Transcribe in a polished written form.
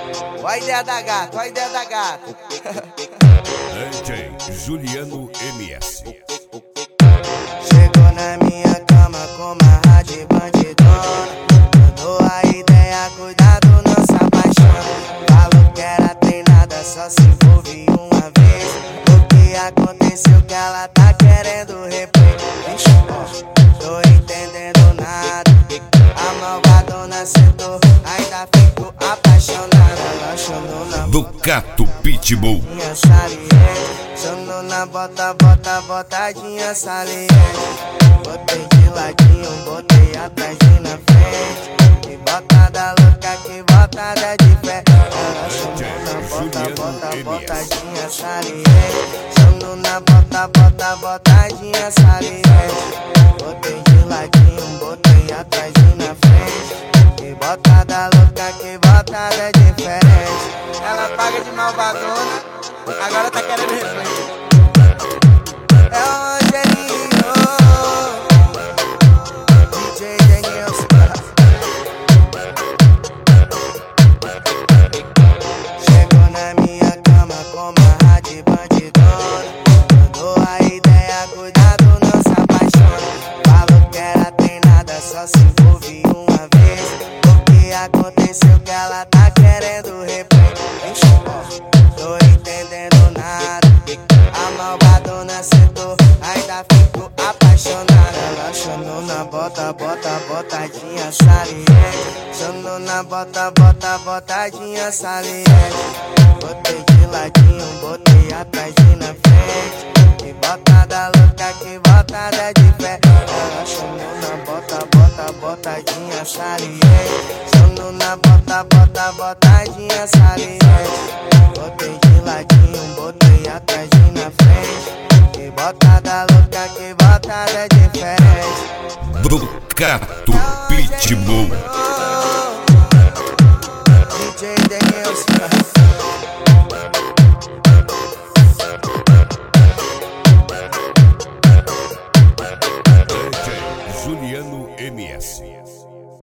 Ó a ideia da gata, ó a ideia da gata. DJ Juliano MS. Chegou na minha cama com uma rádio bandidona. Mandou a ideia, cuidado, não se apaixona. Falou que era treinada, só se envolve uma vez. O que aconteceu que ela tá querendo replay. Vixe, ó, tô entendendo nada. A malvadona sentou, ainda ficou apaixonada. Ela chamou na Ducato Pitbull. minha saliente, chamou na bota, botadinha saliente. Botei de ladinho, botei atrás e na frente. Que botada louca, que botada de fé. Ela chamou na bota, botadinha saliente. Chamou na bota, botadinha saliente. Botei de ladinho, botei atrás e na frente. Que botada louca, que botada diferente. Ela paga de malvadona, agora tá querendo replay. É o Angelinho, DJ Denilson. Chegou na minha cama com uma rádio bandidona. Mandou a ideia, cuidado, não se apaixona. Falou que era treinada, só se envolve uma vez. O que aconteceu que ela tá querendo replay. Vixe, ó, tô entendendo nada. A malvadona sentou, ainda ficou apaixonada. Ela chamou na bota, botadinha saliente. Chamou na bota, botadinha saliente. Botei de ladinho, botei atrás e na frente. Que botada louca, que botada de fé. Ela chamou na bota, botadinha saliente. Chamou na bota, botadinha saliente. Botei de ladinho, botei atrás e na frente. Que botada louca, que botada diferente. Ducato Pitbull.